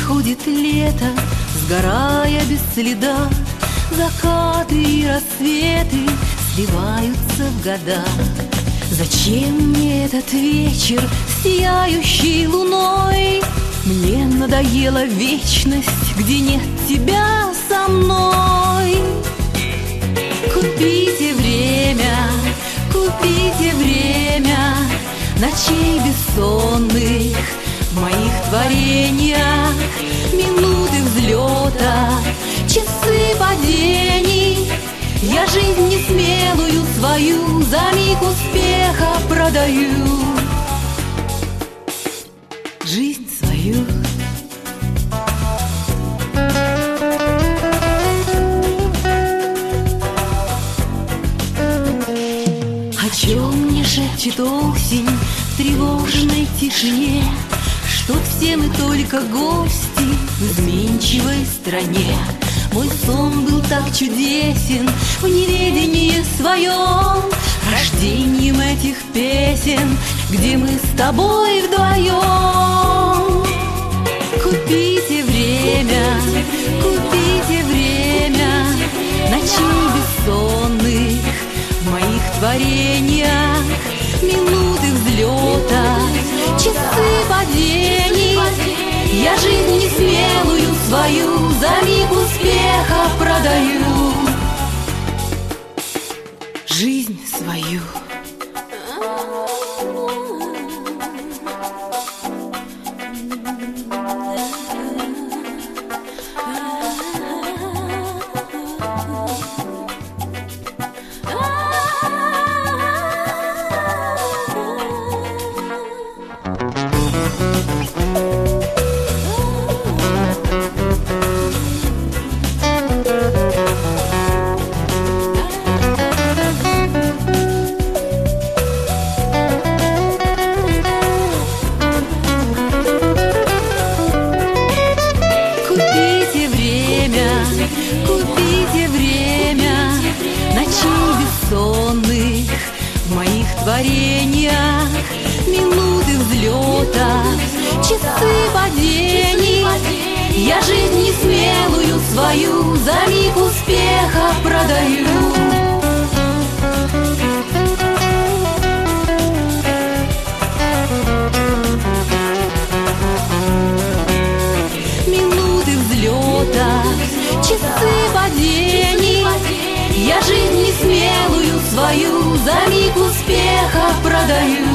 Приходит лето, сгорая без следа, закаты и рассветы сливаются в года. Зачем мне этот вечер, сияющий луной? Мне надоела вечность, где нет тебя со мной. Купите время ночей бессонных в моих творениях, минуты взлета, часы падений. Я жизнь несмелую свою за миг успеха продаю. Жизнь свою. О чем мне шепчет осень в тревожной тишине, что все мы только гости в изменчивой стране. Мой сон был так чудесен в неведении своем, рождением этих песен, где мы с тобой вдвоем. Купите время ночей бессонных в моих творениях, минуты взлета, часы падений. Я жизнь несмелую свою за миг успеха продаю. Жизнь свою. Купите время ночей бессонных в моих творениях, минуты взлета, часы падений. Я жизнь несмелую свою за миг успеха продаю. Часы падений. Я жизнь несмелую свою за миг успеха продаю.